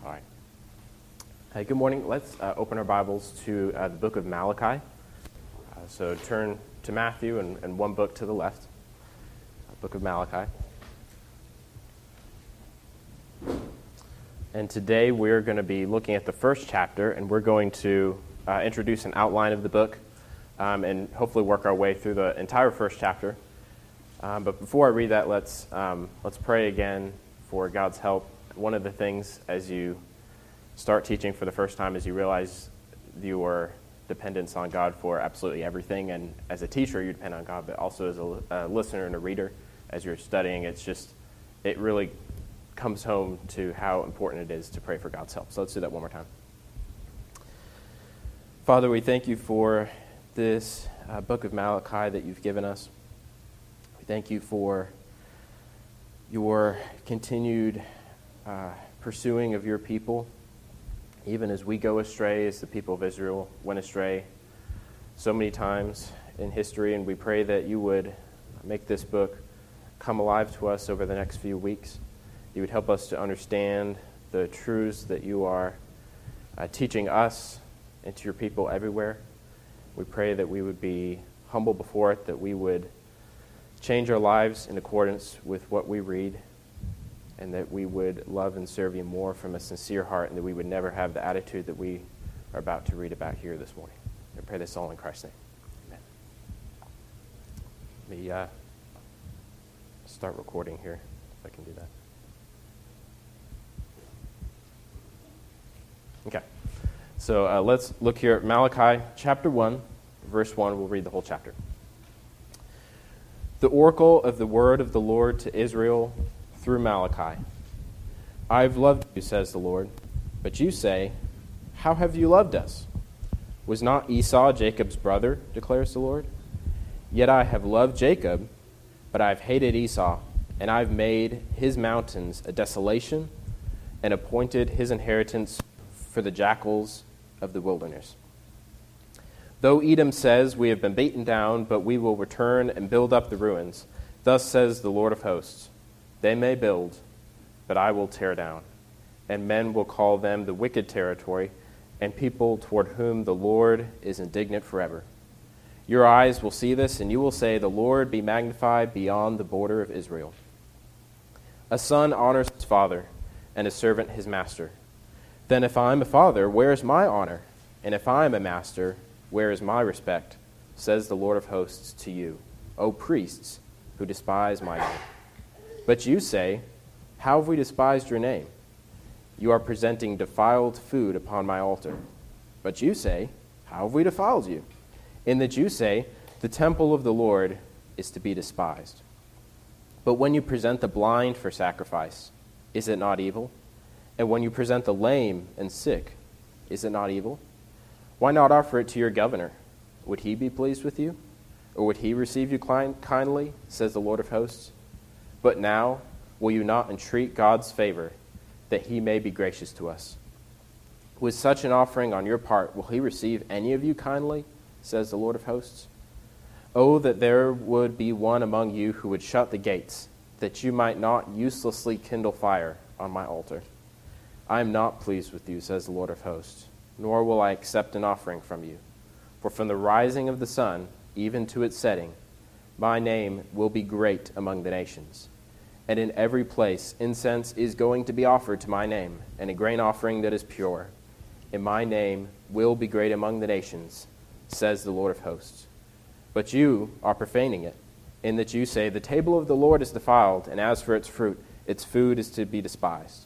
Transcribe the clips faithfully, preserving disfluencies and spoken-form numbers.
All right. Hey, good morning. Let's uh, open our Bibles to uh, the book of Malachi. Uh, so turn to Matthew and, and one book to the left, uh, book of Malachi. And today we're going to be looking at the first chapter, and we're going to uh, introduce an outline of the book um, and hopefully work our way through the entire first chapter. Um, but before I read that, let's um, let's pray again for God's help. One of the things as you start teaching for the first time is you realize your dependence on God for absolutely everything. And as a teacher, you depend on God, but also as a, a listener and a reader, as you're studying, it's just, it really comes home to how important it is to pray for God's help. So let's do that one more time. Father, we thank you for this uh, book of Malachi that you've given us. We thank you for your continued uh, pursuing of your people, even as we go astray, as the people of Israel went astray so many times in history. And we pray that you would make this book come alive to us over the next few weeks. You would help us to understand the truths that you are uh, teaching us and to your people everywhere. We pray that we would be humble before it, that we would change our lives in accordance with what we read, and that we would love and serve you more from a sincere heart, and that we would never have the attitude that we are about to read about here this morning. I pray this all in Christ's name. Amen. Let me uh, start recording here, if I can do that. Okay. So uh, let's look here at Malachi chapter one, verse one. We'll read the whole chapter. The oracle of the word of the Lord to Israel through Malachi. I've loved you, says the Lord. But you say, how have you loved us? Was not Esau Jacob's brother, declares the Lord? Yet I have loved Jacob, but I have hated Esau, and I have made his mountains a desolation, and appointed his inheritance for the jackals of the wilderness. Though Edom says, we have been beaten down, but we will return and build up the ruins, thus says the Lord of hosts, they may build, but I will tear down, and men will call them the wicked territory, and people toward whom the Lord is indignant forever. Your eyes will see this, and you will say, the Lord be magnified beyond the border of Israel. A son honors his father, and a servant his master. Then if I am a father, where is my honor? And if I am a master, where is my respect? Says the Lord of hosts to you, O priests, who despise my name. But you say, how have we despised your name? You are presenting defiled food upon my altar. But you say, how have we defiled you? In that you say, the temple of the Lord is to be despised. But when you present the blind for sacrifice, is it not evil? And when you present the lame and sick, is it not evil? Why not offer it to your governor? Would he be pleased with you? Or would he receive you kindly, says the Lord of hosts? But now, will you not entreat God's favor, that he may be gracious to us? With such an offering on your part, will he receive any of you kindly, says the Lord of hosts? Oh, that there would be one among you who would shut the gates, that you might not uselessly kindle fire on my altar. I am not pleased with you, says the Lord of hosts, nor will I accept an offering from you. For from the rising of the sun, even to its setting, my name will be great among the nations. And in every place incense is going to be offered to my name, and a grain offering that is pure. And my name will be great among the nations, says the Lord of hosts. But you are profaning it, in that you say, the table of the Lord is defiled, and as for its fruit, its food is to be despised.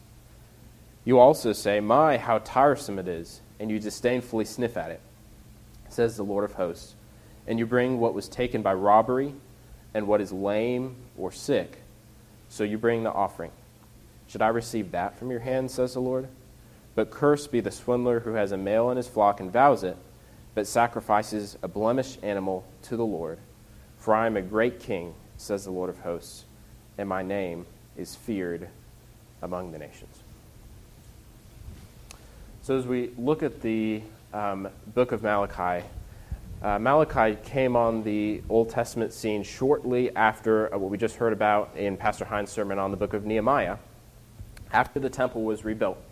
You also say, my, how tiresome it is, and you disdainfully sniff at it, says the Lord of hosts. And you bring what was taken by robbery, and what is lame or sick, so you bring the offering. Should I receive that from your hand, says the Lord? But cursed be the swindler who has a male in his flock and vows it, but sacrifices a blemished animal to the Lord. For I am a great king, says the Lord of hosts, and my name is feared among the nations. So as we look at the um, book of Malachi, Uh, Malachi came on the Old Testament scene shortly after uh, what we just heard about in Pastor Hines' sermon on the book of Nehemiah, after the temple was rebuilt.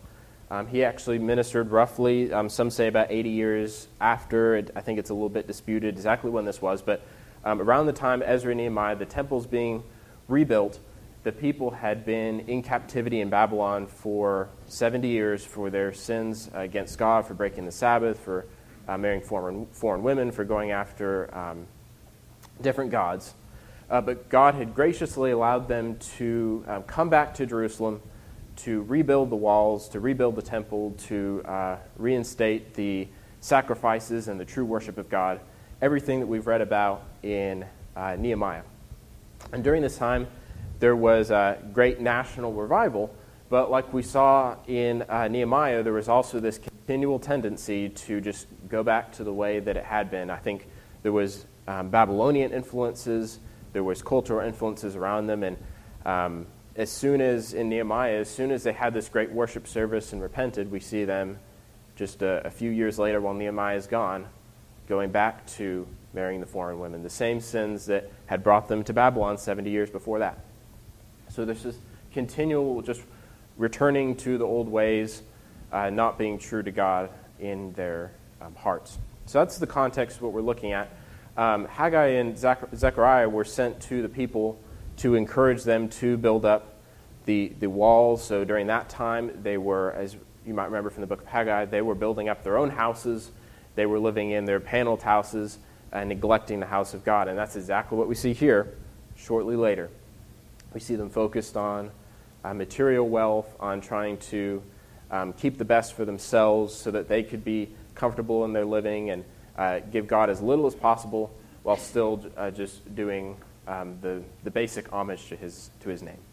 Um, he actually ministered roughly, um, some say about eighty years after. It, I think it's a little bit disputed exactly when this was, but um, around the time Ezra and Nehemiah, the temple's being rebuilt, the people had been in captivity in Babylon for seventy years for their sins against God, for breaking the Sabbath, for uh, marrying foreign, foreign women, for going after um, different gods. Uh, but God had graciously allowed them to um, come back to Jerusalem, to rebuild the walls, to rebuild the temple, to uh, reinstate the sacrifices and the true worship of God, everything that we've read about in uh, Nehemiah. And during this time, there was a great national revival, but like we saw in uh, Nehemiah, there was also this continual tendency to just go back to the way that it had been. I think there was um, Babylonian influences, there was cultural influences around them, and um, as soon as, in Nehemiah, as soon as they had this great worship service and repented, we see them just a, a few years later, while Nehemiah is gone, going back to marrying the foreign women, the same sins that had brought them to Babylon seventy years before that. So there's this continual just returning to the old ways, uh, not being true to God in their um, hearts. So that's the context of what we're looking at. Um, Haggai and Zech- Zechariah were sent to the people to encourage them to build up the, the walls. So during that time, they were, as you might remember from the book of Haggai, they were building up their own houses. They were living in their paneled houses and neglecting the house of God. And that's exactly what we see here shortly later. We see them focused on uh, material wealth, on trying to um, keep the best for themselves so that they could be comfortable in their living and uh, give God as little as possible while still uh, just doing um, the, the basic homage to his, to his name.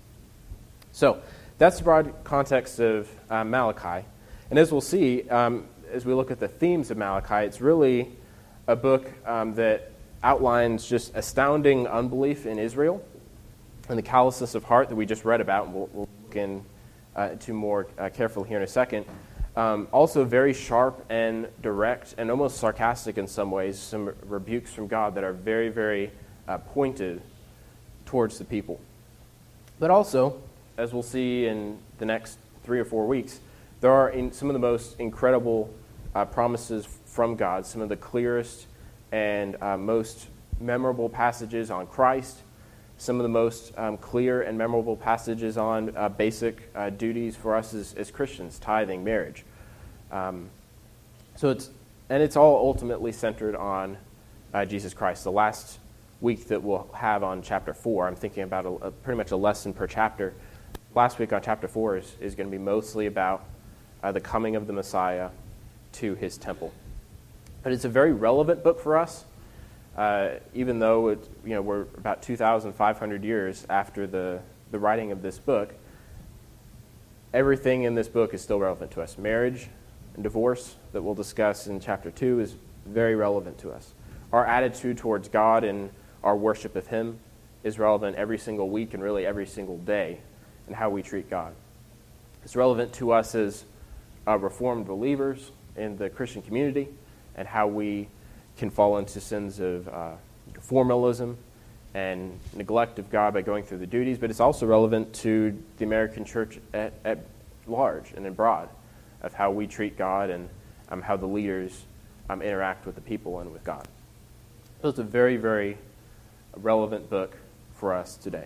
So that's the broad context of uh, Malachi. And as we'll see, um, as we look at the themes of Malachi, it's really a book um, that outlines just astounding unbelief in Israel and the callousness of heart that we just read about, and we'll, we'll look in uh, to more uh, carefully here in a second. Um, also very sharp and direct and almost sarcastic in some ways, some rebukes from God that are very, very uh, pointed towards the people. But also, as we'll see in the next three or four weeks, there are in some of the most incredible uh, promises from God, some of the clearest and uh, most memorable passages on Christ, some of the most um, clear and memorable passages on uh, basic uh, duties for us as, as Christians, tithing, marriage. Um, so it's and it's all ultimately centered on uh, Jesus Christ. The last week that we'll have on chapter four, I'm thinking about a, a, pretty much a lesson per chapter. Last week on chapter four is, is going to be mostly about uh, the coming of the Messiah to his temple. But it's a very relevant book for us. Uh, even though it, you know, we're about two thousand five hundred years after the, the writing of this book, everything in this book is still relevant to us. Marriage and divorce that we'll discuss in chapter two is very relevant to us. Our attitude towards God and our worship of him is relevant every single week and really every single day in how we treat God. It's relevant to us as uh, Reformed believers in the Christian community and how we can fall into sins of uh, formalism and neglect of God by going through the duties, but it's also relevant to the American church at, at large and abroad of how we treat God and um, how the leaders um, interact with the people and with God. So it's a very, very relevant book for us today.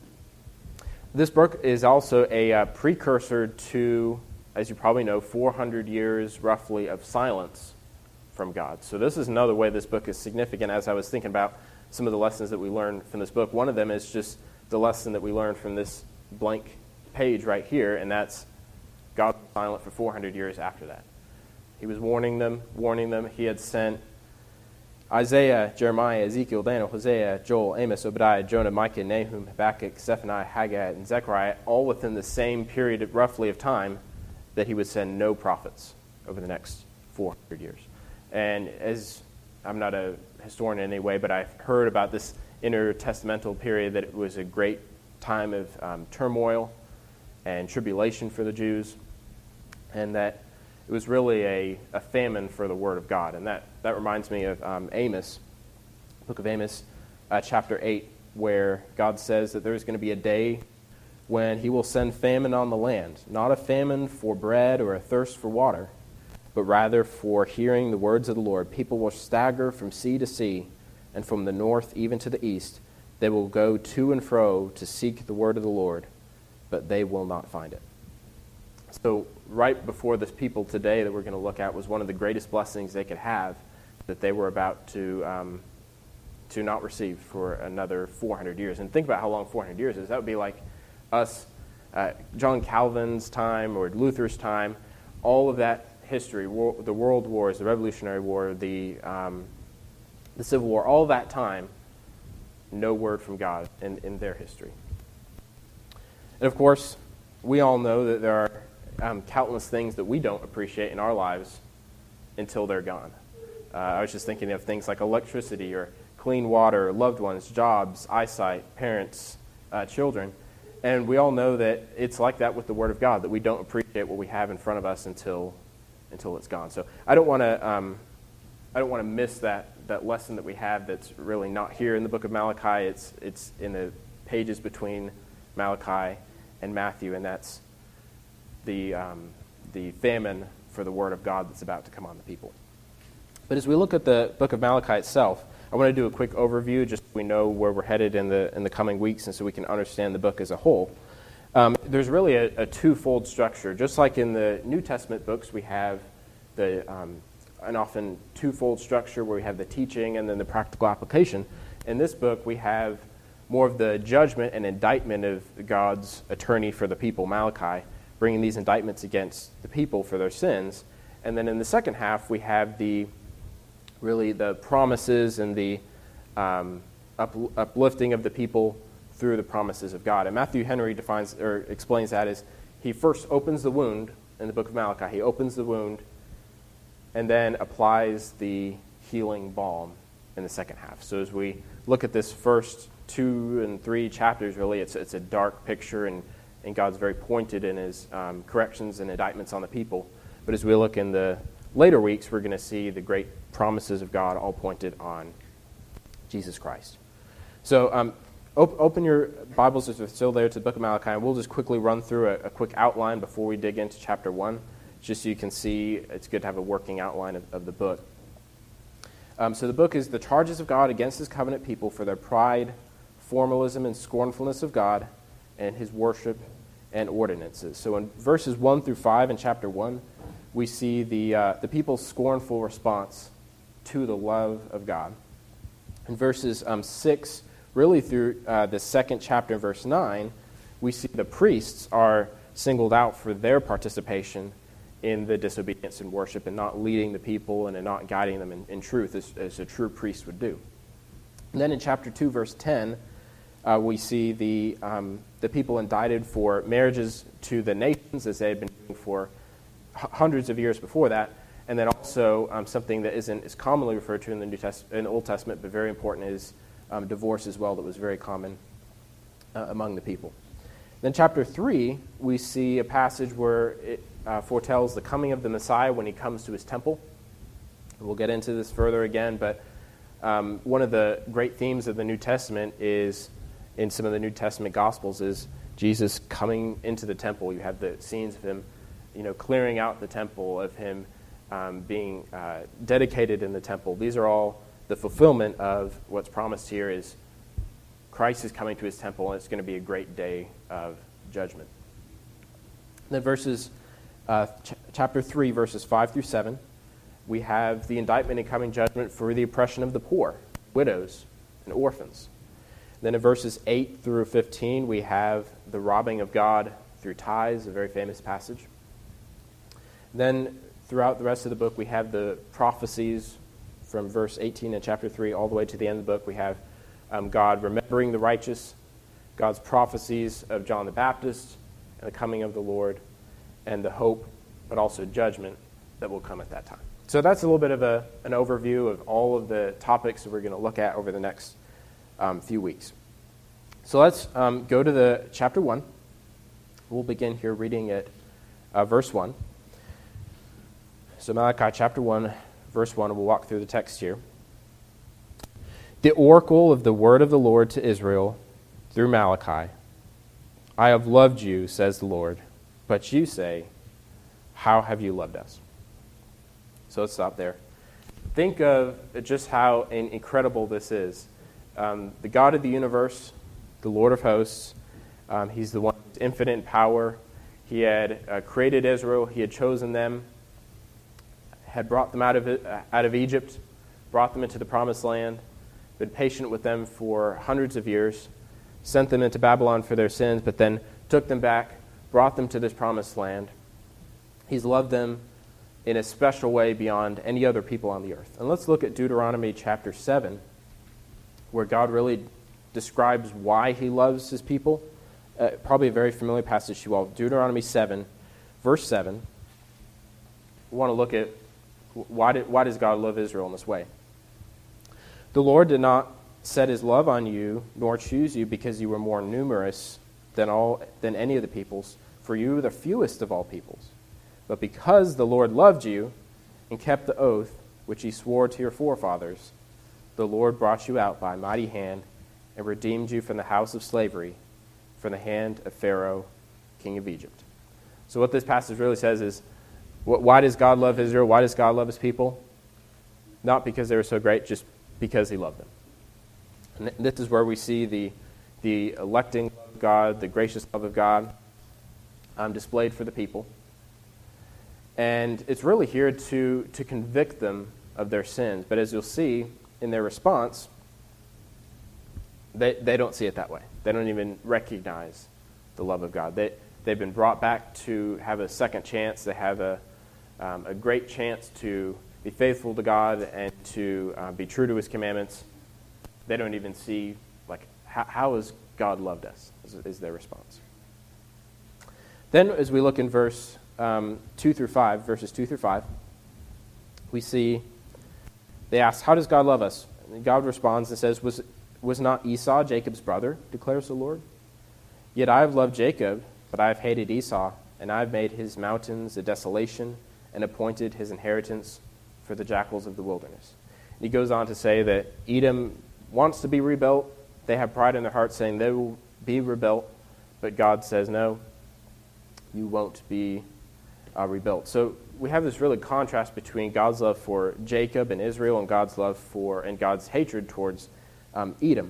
This book is also a uh, precursor to, as you probably know, four hundred years roughly of silence from God. So this is another way this book is significant. As I was thinking about some of the lessons that we learned from this book, one of them is just the lesson that we learned from this blank page right here, and that's God was silent for four hundred years after that. He was warning them, warning them. He had sent Isaiah, Jeremiah, Ezekiel, Daniel, Hosea, Joel, Amos, Obadiah, Jonah, Micah, Nahum, Habakkuk, Zephaniah, Haggai, and Zechariah, all within the same period of, roughly of time that he would send no prophets over the next four hundred years. And as I'm not a historian in any way, but I've heard about this intertestamental period that it was a great time of um, turmoil and tribulation for the Jews, and that it was really a, a famine for the Word of God. And that, that reminds me of um, Amos, book of Amos, uh, chapter eight, where God says that there's going to be a day when he will send famine on the land, not a famine for bread or a thirst for water, but rather for hearing the words of the Lord. People will stagger from sea to sea, and from the north even to the east. They will go to and fro to seek the word of the Lord, but they will not find it. So right before this people today that we're going to look at was one of the greatest blessings they could have that they were about to um, to not receive for another four hundred years. And think about how long four hundred years is. That would be like us, uh, John Calvin's time or Luther's time, all of that history, war, the World Wars, the Revolutionary War, the um, the Civil War, all that time, no word from God in, in their history. And of course, we all know that there are um, countless things that we don't appreciate in our lives until they're gone. Uh, I was just thinking of things like electricity or clean water, loved ones, jobs, eyesight, parents, uh, children. And we all know that it's like that with the Word of God, that we don't appreciate what we have in front of us until until it's gone. So I don't want to um, I don't want to miss that that lesson that we have that's really not here in the book of Malachi. It's it's in the pages between Malachi and Matthew, and that's the um, the famine for the Word of God that's about to come on the people. But as we look at the book of Malachi itself, I want to do a quick overview just so we know where we're headed in the in the coming weeks and so we can understand the book as a whole. Um, there's really a, a twofold structure. Just like in the New Testament books, we have the um, an often twofold structure where we have the teaching and then the practical application. In this book, we have more of the judgment and indictment of God's attorney for the people, Malachi, bringing these indictments against the people for their sins. And then in the second half, we have the really the promises and the um, up, uplifting of the people through the promises of God. And Matthew Henry defines or explains that as he first opens the wound in the book of Malachi. He opens the wound and then applies the healing balm in the second half. So as we look at this first two and three chapters, really, it's it's a dark picture, and, and God's very pointed in his um, corrections and indictments on the people. But as we look in the later weeks, we're going to see the great promises of God all pointed on Jesus Christ. So um, op- open your Bibles, if they're still there, to the book of Malachi, and we'll just quickly run through a, a quick outline before we dig into chapter one, just so you can see. It's good to have a working outline of, of the book. Um, so the book is the charges of God against his covenant people for their pride, formalism, and scornfulness of God, and his worship and ordinances. So in verses one through five in chapter one, we see the uh, the people's scornful response to the love of God. In verses um, six, really through uh, the second chapter, verse nine, we see the priests are singled out for their participation in the disobedience and worship and not leading the people and in not guiding them in, in truth as, as a true priest would do. And then in chapter two, verse ten, uh, we see the um, the people indicted for marriages to the nations as they had been doing for h- hundreds of years before that, and then also um, something that isn't as commonly referred to in the New Test- in the Old Testament, but very important, is um, divorce as well. That was very common uh, among the people. Then chapter three, we see a passage where it uh, foretells the coming of the Messiah when he comes to his temple. We'll get into this further again, but um, one of the great themes of the New Testament is, in some of the New Testament Gospels, is Jesus coming into the temple. You have the scenes of him, you know, clearing out the temple, of him um, being uh, dedicated in the temple. These are all the fulfillment of what's promised here is Christ is coming to his temple, and it's going to be a great day of judgment. And then verses, uh, ch- chapter three, verses five through seven, we have the indictment and coming judgment for the oppression of the poor, widows, and orphans. Then in verses eight through fifteen, we have the robbing of God through tithes, a very famous passage. Then throughout the rest of the book, we have the prophecies from verse eighteen in chapter three all the way to the end of the book. We have um, God remembering the righteous, God's prophecies of John the Baptist, and the coming of the Lord, and the hope, but also judgment that will come at that time. So that's a little bit of a, an overview of all of the topics that we're going to look at over the next um, few weeks. So let's um, go to the chapter one. We'll begin here reading at uh, verse one. So Malachi chapter one, verse one, we'll walk through the text here. The oracle of the word of the Lord to Israel through Malachi. I have loved you, says the Lord, but you say, how have you loved us? So let's stop there. Think of just how incredible this is. Um, the God of the universe, the Lord of hosts, um, he's the one who's infinite in power. He had uh, created Israel. He had chosen them, had brought them out of it, uh, out of Egypt, brought them into the promised land, been patient with them for hundreds of years, sent them into Babylon for their sins, but then took them back, brought them to this promised land. He's loved them in a special way beyond any other people on the earth. And let's look at Deuteronomy chapter seven, where God really describes why he loves his people. Uh, probably a very familiar passage to you all. Deuteronomy seven, verse seven. We want to look at why, did, why does God love Israel in this way. The Lord did not set his love on you, nor choose you because you were more numerous than all than any of the peoples, for you were the fewest of all peoples. But because the Lord loved you and kept the oath which he swore to your forefathers, the Lord brought you out by a mighty hand and redeemed you from the house of slavery, from the hand of Pharaoh, king of Egypt. So what this passage really says is, why does God love Israel? Why does God love his people? Not because they were so great, just because he loved them. And this is where we see the, the electing love of God, the gracious love of God um, displayed for the people. And it's really here to, to convict them of their sins. But as you'll see in their response, they, they don't see it that way. They don't even recognize the love of God. They, they've been brought back to have a second chance. They have a, um, a great chance to be faithful to God and to uh, be true to his commandments. They don't even see, like, how, how has God loved us, is, is their response. Then as we look in verse um, two through five, verses two through five, we see, they ask, how does God love us? And God responds and says, was, was not Esau Jacob's brother, declares the Lord? Yet I have loved Jacob, but I have hated Esau, and I have made his mountains a desolation, and appointed his inheritance for the jackals of the wilderness. And he goes on to say that Edom wants to be rebuilt. They have pride in their hearts saying they will be rebuilt, but God says, no, you won't be uh, rebuilt. So we have this really contrast between God's love for Jacob and Israel and God's love for and God's hatred towards um, Edom.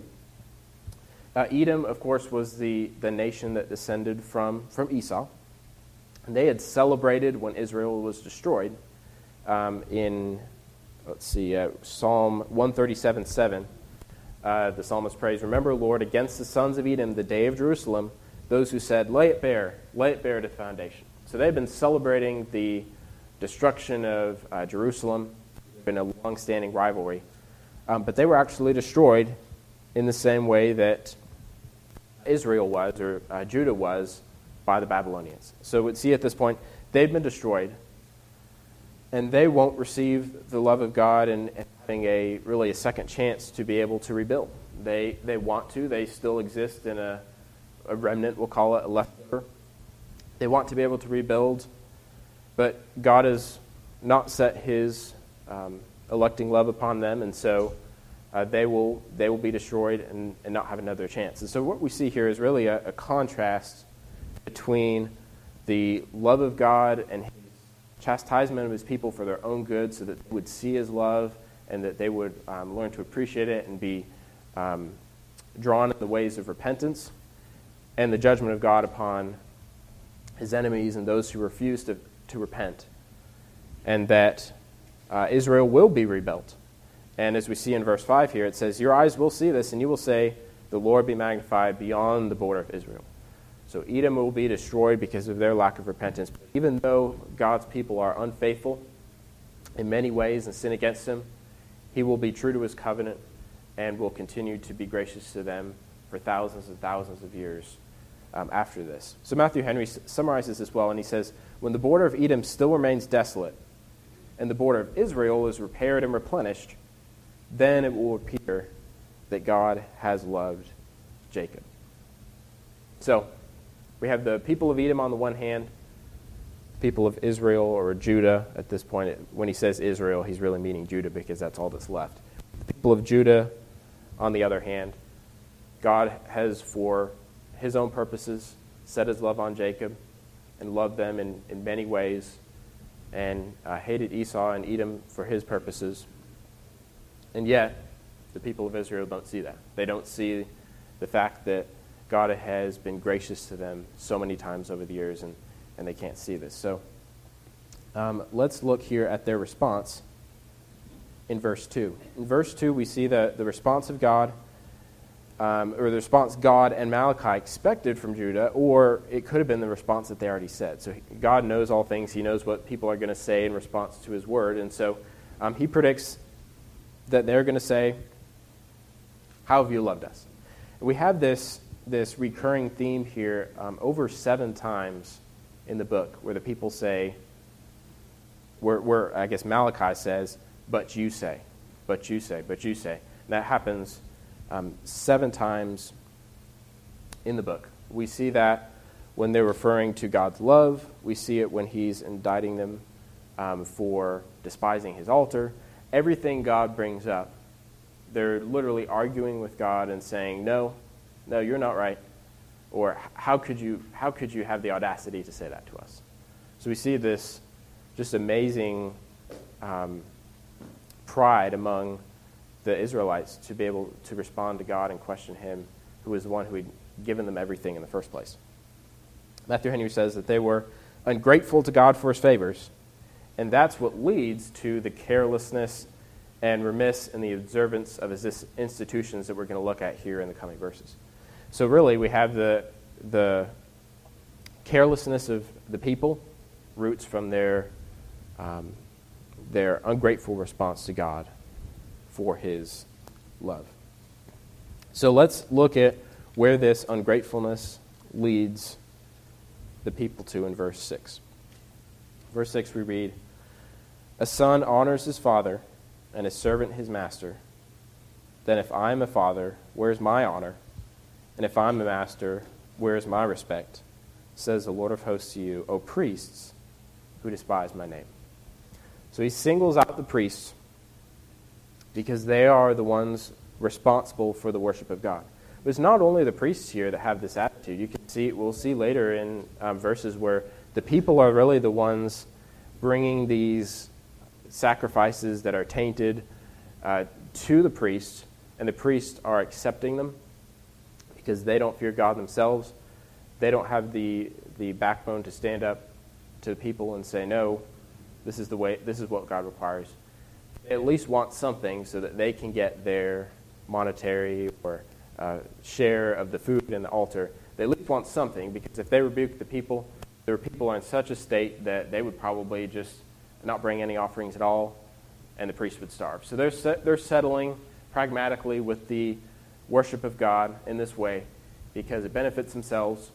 Uh, Edom, of course, was the, the nation that descended from, from Esau. And they had celebrated when Israel was destroyed um, in, let's see, uh, Psalm one thirty-seven seven. Uh, the psalmist prays, remember, Lord, against the sons of Edom, the day of Jerusalem, those who said, lay it bare, lay it bare to the foundation. So they've been celebrating the destruction of uh, Jerusalem. It's been a long-standing rivalry. Um, but they were actually destroyed in the same way that Israel was, or uh, Judah was, by the Babylonians. So we'd see at this point, they've been destroyed, and they won't receive the love of God and, and having a really a second chance to be able to rebuild. They they want to. They still exist in a, a remnant, we'll call it, a leftover. They want to be able to rebuild, but God has not set his um, electing love upon them, and so uh, they will they will be destroyed and, and not have another chance. And so what we see here is really a, a contrast between the love of God and his chastisement of his people for their own good so that they would see his love and that they would um, learn to appreciate it and be um, drawn in the ways of repentance, and the judgment of God upon his enemies and those who refuse to, to repent, and that uh, Israel will be rebuilt. And as we see in verse five here, it says, your eyes will see this, and you will say, the Lord be magnified beyond the border of Israel. So Edom will be destroyed because of their lack of repentance. But even though God's people are unfaithful in many ways and sin against him, he will be true to his covenant and will continue to be gracious to them for thousands and thousands of years um, after this. So Matthew Henry summarizes this well, and he says, when the border of Edom still remains desolate and the border of Israel is repaired and replenished, then it will appear that God has loved Jacob. So we have the people of Edom on the one hand, people of Israel or Judah at this point. When he says Israel, he's really meaning Judah because that's all that's left. The people of Judah, on the other hand, God has, for his own purposes, set his love on Jacob and loved them in, in many ways, and uh, hated Esau and Edom for his purposes. And yet, the people of Israel don't see that. They don't see the fact that God has been gracious to them so many times over the years, and, and they can't see this. So um, let's look here at their response in verse two. In verse two, we see the, the response of God, um, or the response God and Malachi expected from Judah, or it could have been the response that they already said. So God knows all things. He knows what people are going to say in response to his word. And so um, he predicts that they're going to say, "How have you loved us?" We have this, this recurring theme here um, over seven times in the book where the people say, where, where I guess Malachi says, "But you say, but you say, but you say." And that happens um, seven times in the book. We see that when they're referring to God's love. We see it when he's indicting them um, for despising his altar. Everything God brings up, they're literally arguing with God and saying, no, no, you're not right. Or how could you, how could you have the audacity to say that to us? So we see this just amazing um, pride among the Israelites to be able to respond to God and question him, who was the one who had given them everything in the first place. Matthew Henry says that they were ungrateful to God for his favors, and that's what leads to the carelessness and remiss in the observance of his institutions that we're going to look at here in the coming verses. So really, we have the the carelessness of the people, roots from their um, their ungrateful response to God for his love. So let's look at where this ungratefulness leads the people to in verse six. Verse six we read, "A son honors his father, and a servant his master. Then if I am a father, where is my honor? And if I am a master, where is my respect? Says the Lord of hosts to you, O priests who despise my name." So he singles out the priests because they are the ones responsible for the worship of God. But it's not only the priests here that have this attitude. You can see, we'll see later in um, verses where the people are really the ones bringing these sacrifices that are tainted uh, to the priest, and the priests are accepting them because they don't fear God themselves. They don't have the the backbone to stand up to the people and say, no, this is the way, this is what God requires. They at least want something so that they can get their monetary or uh, share of the food in the altar. They at least want something, because if they rebuke the people, the people are in such a state that they would probably just not bring any offerings at all, and the priest would starve. So they're set, they're settling pragmatically with the worship of God in this way because it benefits themselves.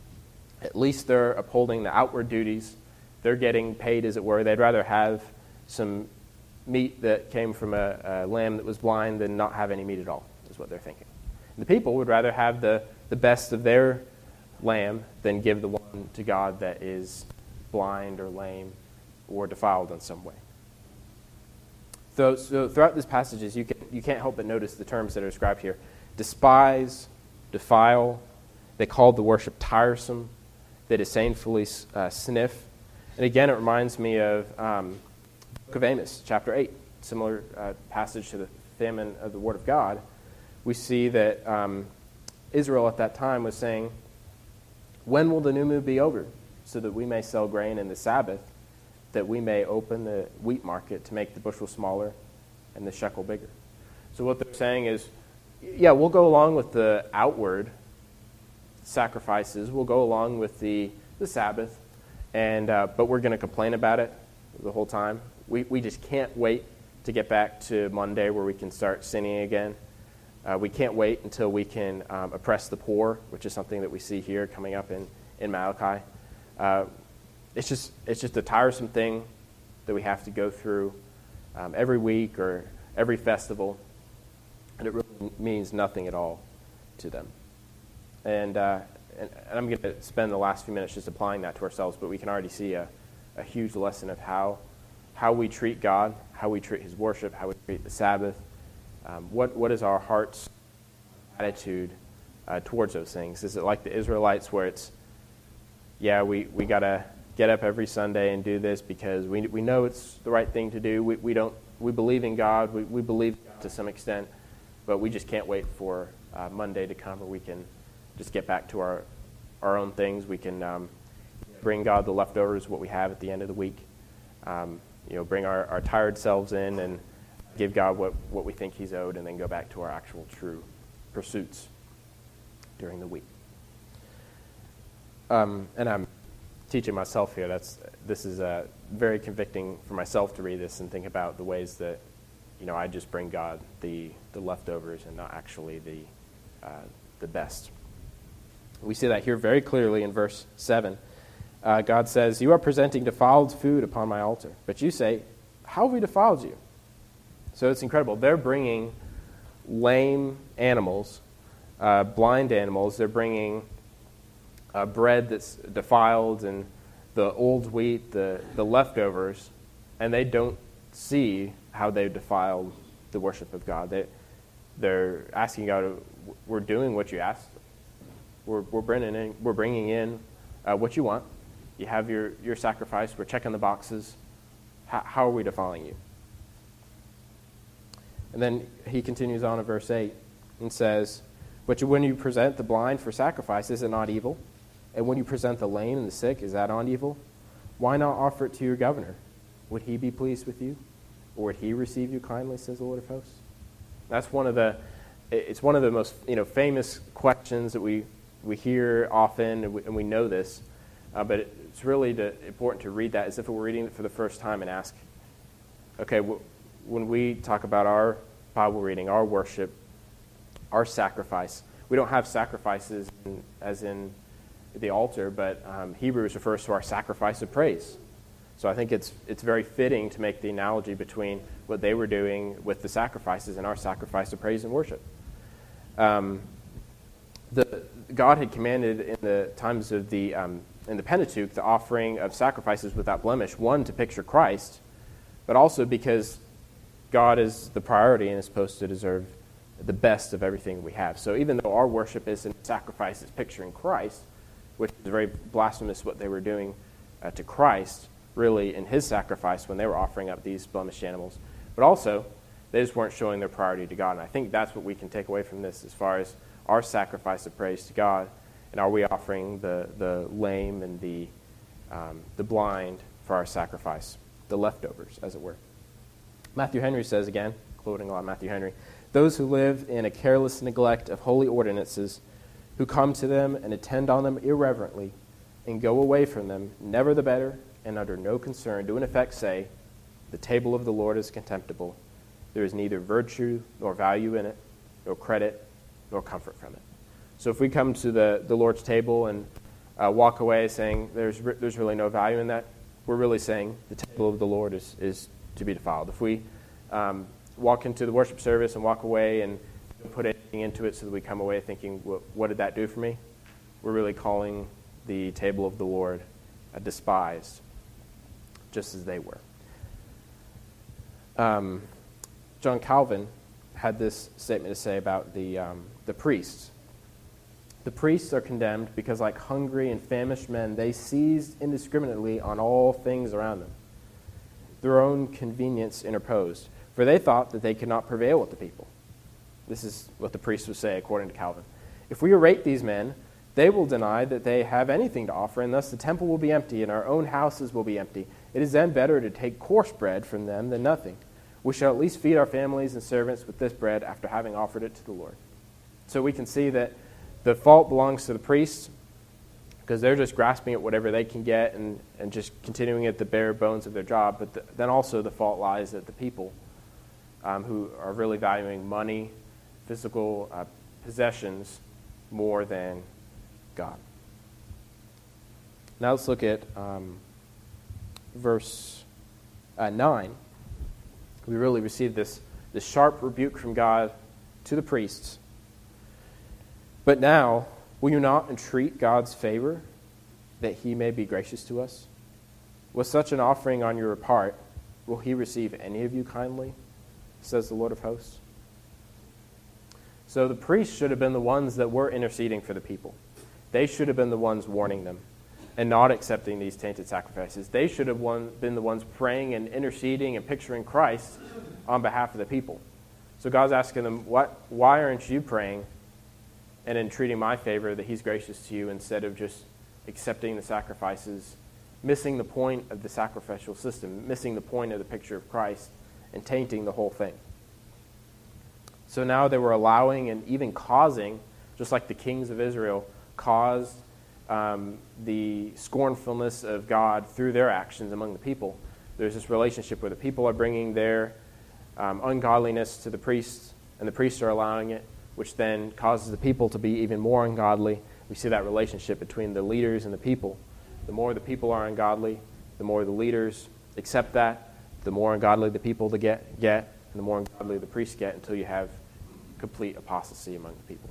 At least they're upholding the outward duties. They're getting paid, as it were. They'd rather have some meat that came from a, a lamb that was blind than not have any meat at all, is what they're thinking. And the people would rather have the, the best of their lamb than give the one to God that is blind or lame or defiled in some way. So, so throughout these passages, you, can, you can't help but notice the terms that are described here. Despise, defile. They called the worship tiresome. They disdainfully uh, sniff. And again, it reminds me of um, the book of Amos, chapter eight, similar uh, passage to the famine of the Word of God. We see that um, Israel at that time was saying, when will the new moon be over so that we may sell grain in the Sabbath, that we may open the wheat market to make the bushel smaller and the shekel bigger? So what they're saying is, yeah, we'll go along with the outward sacrifices. We'll go along with the, the Sabbath, and uh, but we're going to complain about it the whole time. We we just can't wait to get back to Monday where we can start sinning again. Uh, we can't wait until we can um, oppress the poor, which is something that we see here coming up in, in Malachi. Uh, it's just it's just a tiresome thing that we have to go through um, every week or every festival, and it really means nothing at all to them. And, uh, and, and I'm going to spend the last few minutes just applying that to ourselves, but we can already see a, a huge lesson of how how we treat God, how we treat his worship, how we treat the Sabbath. Um, what what is our heart's attitude uh, towards those things? Is it like the Israelites where it's yeah, we, we got to get up every Sunday and do this because we we know it's the right thing to do. We we don't we believe in God. We we believe to some extent, but we just can't wait for uh, Monday to come where we can just get back to our our own things. We can um, bring God the leftovers, what we have at the end of the week. Um, you know, bring our, our tired selves in and give God what, what we think He's owed, and then go back to our actual true pursuits during the week. Um, and I'm teaching myself here. That's this is uh, very convicting for myself to read this and think about the ways that, you know, I just bring God the the leftovers and not actually the uh, the best. We see that here very clearly in verse seven. Uh, God says, "You are presenting defiled food upon my altar." But you say, "How have we defiled you?" So it's incredible. They're bringing lame animals, uh, blind animals. They're bringing uh, bread that's defiled and the old wheat, the, the leftovers, and they don't see how they've defiled the worship of God. They, they're asking God, "We're doing what you asked. We're, we're bringing in, we're bringing in uh, what you want. You have your, your sacrifice. We're checking the boxes. How, how are we defiling you?" And then he continues on in verse eight and says, "But when you present the blind for sacrifice, is it not evil? And when you present the lame and the sick, is that not evil? Why not offer it to your governor? Would he be pleased with you? Or would he receive you kindly, says the Lord of hosts?" That's one of the, it's one of the most, you know, famous questions that we, we hear often, and we, and we know this. Uh, but it's really to, important to read that as if we're reading it for the first time and ask, okay, w- when we talk about our Bible reading, our worship, our sacrifice, we don't have sacrifices in, as in the altar, but um, Hebrews refers to our sacrifice of praise. So I think it's it's very fitting to make the analogy between what they were doing with the sacrifices and our sacrifice of praise and worship. Um, the God had commanded in the times of the um, in the Pentateuch the offering of sacrifices without blemish, one to picture Christ, but also because God is the priority and is supposed to deserve the best of everything we have. So even though our worship isn't sacrifices picturing Christ, which is very blasphemous what they were doing uh, to Christ, really, in his sacrifice when they were offering up these blemished animals, but also they just weren't showing their priority to God. And I think that's what we can take away from this as far as our sacrifice of praise to God. And are we offering the, the lame and the, um, the blind for our sacrifice, the leftovers, as it were? Matthew Henry says, again, quoting a lot of Matthew Henry, "Those who live in a careless neglect of holy ordinances, who come to them and attend on them irreverently, and go away from them, never the better, and under no concern, do in effect say, 'The table of the Lord is contemptible. There is neither virtue nor value in it, nor credit, nor comfort from it.'" So if we come to the, the Lord's table and uh, walk away saying there's re- there's really no value in that, we're really saying the table of the Lord is, is to be defiled. If we um, walk into the worship service and walk away and put anything into it so that we come away thinking, well, what did that do for me? We're really calling the table of the Lord uh, despised, just as they were. Um, John Calvin had this statement to say about the um, the priests. "The priests are condemned because, like hungry and famished men, they seized indiscriminately on all things around them. Their own convenience interposed, for they thought that they could not prevail with the people." This is what the priests would say, according to Calvin. "If we arraigned these men, they will deny that they have anything to offer, and thus the temple will be empty, and our own houses will be empty. It is then better to take coarse bread from them than nothing. We shall at least feed our families and servants with this bread after having offered it to the Lord." So we can see that the fault belongs to the priests because they're just grasping at whatever they can get and, and just continuing at the bare bones of their job. But the, then also the fault lies at the people um, who are really valuing money, physical uh, possessions more than God. Now let's look at um, verse uh, nine. We really receive this, this sharp rebuke from God to the priests. "But now, will you not entreat God's favor, that he may be gracious to us? With such an offering on your part, will he receive any of you kindly, says the Lord of hosts?" So the priests should have been the ones that were interceding for the people. They should have been the ones warning them. and not accepting these tainted sacrifices. They should have one, been the ones praying and interceding and picturing Christ on behalf of the people. So God's asking them, "What? Why aren't you praying and entreating my favor that he's gracious to you instead of just accepting the sacrifices, missing the point of the sacrificial system, missing the point of the picture of Christ, and tainting the whole thing?" So now they were allowing and even causing, just like the kings of Israel caused um, the scornfulness of God through their actions among the people. There's this relationship where the people are bringing their um, ungodliness to the priests, and the priests are allowing it, which then causes the people to be even more ungodly. We see that relationship between the leaders and the people. The more the people are ungodly, the more the leaders accept that, the more ungodly the people to get, get, and the more ungodly the priests get, until you have complete apostasy among the people.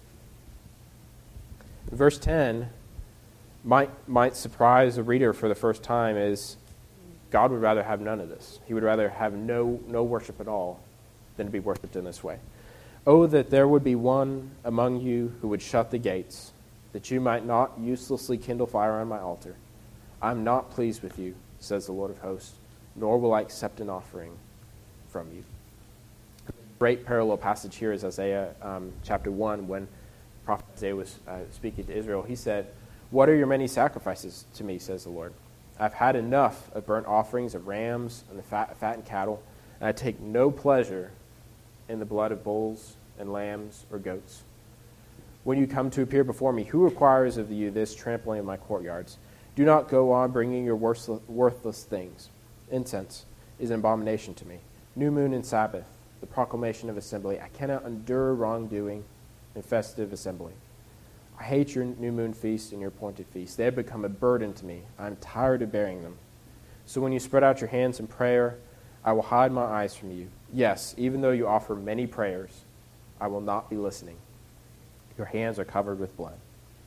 Verse ten might might surprise a reader for the first time, is God would rather have none of this. He would rather have no no worship at all than to be worshipped in this way. "Oh, that there would be one among you who would shut the gates, that you might not uselessly kindle fire on my altar. I am not pleased with you, says the Lord of hosts, nor will I accept an offering from you." A great parallel passage here is Isaiah um, chapter one, when prophet Isaiah was uh, speaking to Israel. He said, "What are your many sacrifices to me, says the Lord? I've had enough of burnt offerings of rams and the fat, fattened cattle, and I take no pleasure in the blood of bulls and lambs or goats. When you come to appear before me, who requires of you this trampling of my courtyards? Do not go on bringing your worthless things. Incense is an abomination to me. New moon and Sabbath, the proclamation of assembly. I cannot endure wrongdoing and festive assembly. I hate your new moon feast and your appointed feasts. They have become a burden to me. I am tired of bearing them. So when you spread out your hands in prayer, I will hide my eyes from you. Yes, even though you offer many prayers, I will not be listening. Your hands are covered with blood."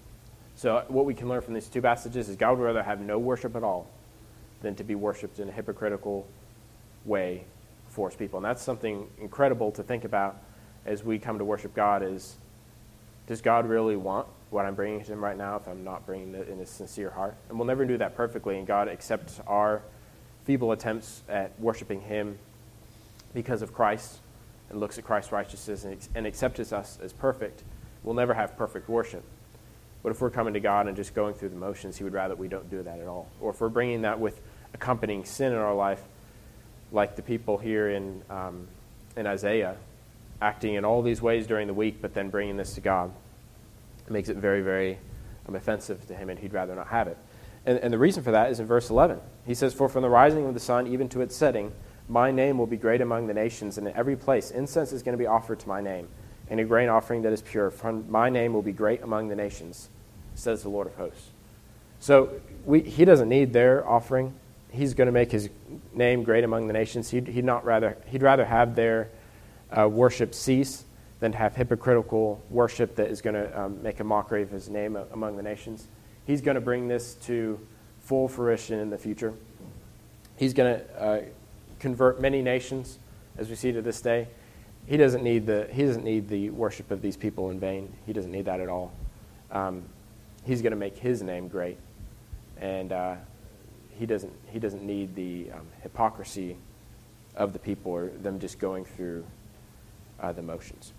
So what we can learn from these two passages is God would rather have no worship at all than to be worshipped in a hypocritical way for his people. And that's something incredible to think about as we come to worship God, is, does God really want what I'm bringing to him right now if I'm not bringing it in a sincere heart? And we'll never do that perfectly, and God accepts our feeble attempts at worshiping him because of Christ, and looks at Christ's righteousness and, and accepts us as perfect. We'll never have perfect worship. But if we're coming to God and just going through the motions, he would rather we don't do that at all. Or if we're bringing that with accompanying sin in our life, like the people here in um, in Isaiah, acting in all these ways during the week, but then bringing this to God, it makes it very, very um, offensive to him, and he'd rather not have it. And, and the reason for that is in verse eleven. He says, "For from the rising of the sun even to its setting, my name will be great among the nations, and in every place incense is going to be offered to my name, and a grain offering that is pure. For my name will be great among the nations, says the Lord of hosts." So we, he doesn't need their offering. He's going to make his name great among the nations. He'd, he'd not rather he'd rather have their uh, worship cease than to have hypocritical worship that is going to um, make a mockery of his name among the nations. He's going to bring this to full fruition in the future. He's going to uh, convert many nations, as we see to this day. He doesn't need the he doesn't need the worship of these people in vain. He doesn't need that at all. Um, he's going to make his name great, and uh, he doesn't he doesn't need the um, hypocrisy of the people or them just going through uh, the motions.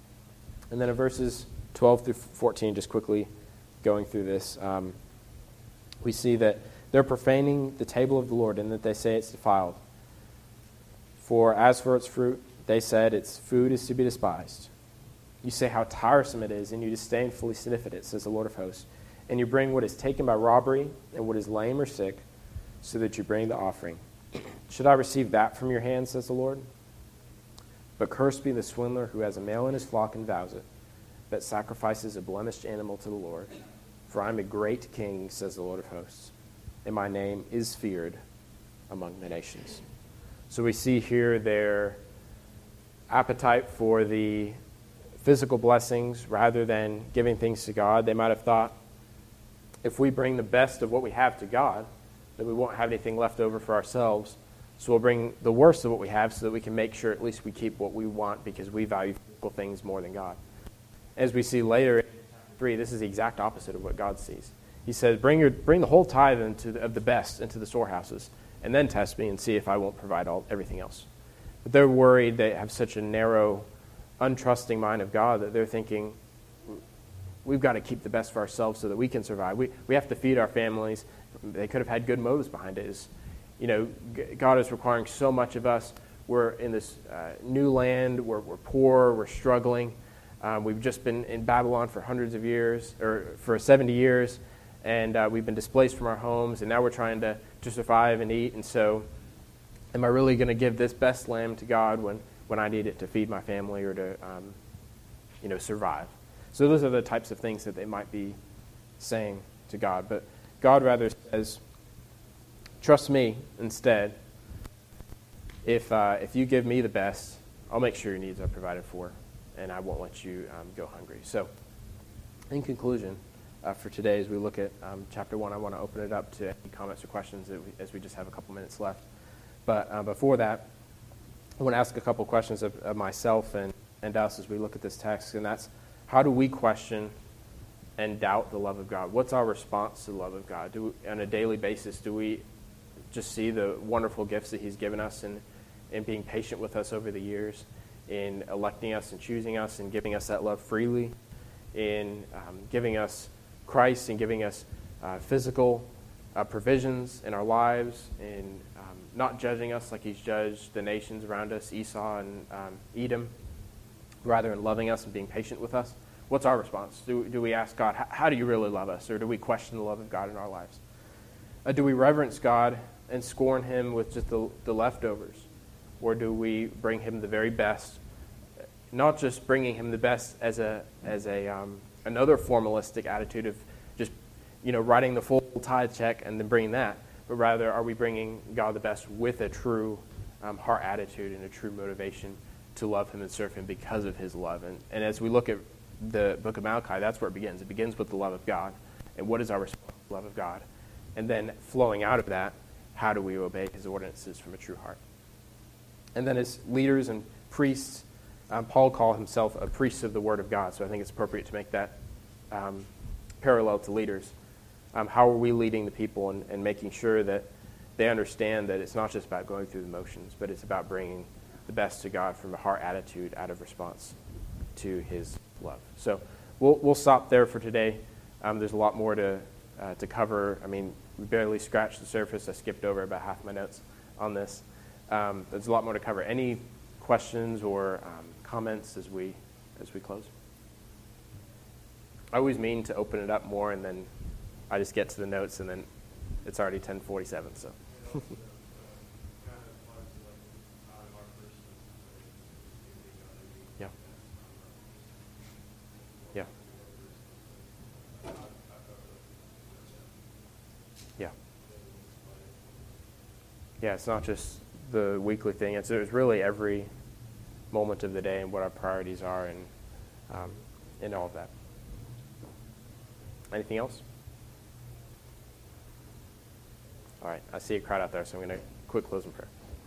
And then in verses twelve through fourteen, just quickly going through this, um, we see that they're profaning the table of the Lord, and that they say it's defiled. For as for its fruit, they said its food is to be despised. You say how tiresome it is, and you disdainfully sniff at it, says the Lord of hosts. And you bring what is taken by robbery and what is lame or sick, so that you bring the offering. Should I receive that from your hand, says the Lord? But cursed be the swindler who has a male in his flock and vows it, that sacrifices a blemished animal to the Lord. For I am a great king, says the Lord of hosts, and my name is feared among the nations. So we see here their appetite for the physical blessings rather than giving things to God. They might have thought, if we bring the best of what we have to God, that we won't have anything left over for ourselves. So we'll bring the worst of what we have so that we can make sure at least we keep what we want, because we value physical things more than God. As we see later in chapter three, this is the exact opposite of what God sees. He said, bring your bring the whole tithe into the, of the best into the storehouses, and then test me and see if I won't provide all everything else. But they're worried. They have such a narrow, untrusting mind of God that they're thinking, we've got to keep the best for ourselves so that we can survive. We we have to feed our families. They could have had good motives behind it. Is, you know, God is requiring so much of us. We're in this uh, new land. We're, we're poor. We're struggling. Um, we've just been in Babylon for hundreds of years, or for seventy years, and uh, we've been displaced from our homes, and now we're trying to, to survive and eat. And so, am I really going to give this best lamb to God when, when I need it to feed my family or to, um, you know, survive? So those are the types of things that they might be saying to God. But God rather says, trust me instead. If uh, if you give me the best, I'll make sure your needs are provided for, and I won't let you um, go hungry. So, in conclusion, uh, for today, as we look at um, chapter one, I want to open it up to any comments or questions as we, as we just have a couple minutes left. But uh, before that, I want to ask a couple questions of, of myself and, and us as we look at this text, and that's, how do we question and doubt the love of God? What's our response to the love of God? Do we, on a daily basis, do we just see the wonderful gifts that he's given us and, and being patient with us over the years, in electing us and choosing us and giving us that love freely, in um, giving us Christ and giving us uh, physical uh, provisions in our lives, in um, not judging us like he's judged the nations around us, Esau and um, Edom, rather in loving us and being patient with us? What's our response? Do, do we ask God, how do you really love us? Or do we question the love of God in our lives? Uh, do we reverence God and scorn him with just the, the leftovers? Or do we bring him the very best? Not just bringing him the best as a as a um, another formalistic attitude of just, you know, writing the full tithe check and then bringing that, but rather are we bringing God the best with a true um, heart attitude and a true motivation to love him and serve him because of his love? And, and as we look at the book of Malachi, that's where it begins. It begins with the love of God. And what is our response to the love of God? And then flowing out of that, how do we obey his ordinances from a true heart? And then as leaders and priests, um, Paul called himself a priest of the word of God. So I think it's appropriate to make that um, parallel to leaders. Um, how are we leading the people and, and making sure that they understand that it's not just about going through the motions, but it's about bringing the best to God from a heart attitude out of response to his love. So we'll we'll stop there for today. Um, there's a lot more to uh, to cover. I mean, we barely scratched the surface. I skipped over about half my notes on this. Um, there's a lot more to cover. Any questions or um, comments as we as we close? I always mean to open it up more, and then I just get to the notes, and then it's already ten forty-seven. So. Yeah. Yeah. Yeah. Yeah, it's not just the weekly thing. It's, it's really every moment of the day and what our priorities are and um, and all of that. Anything else? All right, I see a crowd out there, so I'm going to quick close in prayer.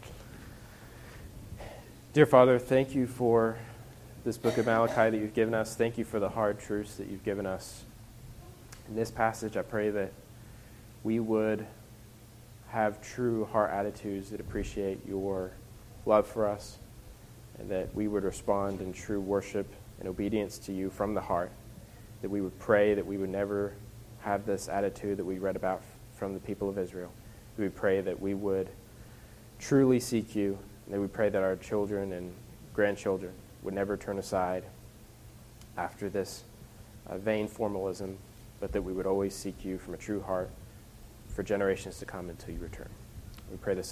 Dear Father, thank you for this book of Malachi that you've given us. Thank you for the hard truths that you've given us. In this passage, I pray that we would have true heart attitudes that appreciate your love for us, and that we would respond in true worship and obedience to you from the heart, that we would pray that we would never have this attitude that we read about from the people of Israel. We pray that we would truly seek you, and that we pray that our children and grandchildren would never turn aside after this uh, vain formalism, but that we would always seek you from a true heart for generations to come until you return. We pray this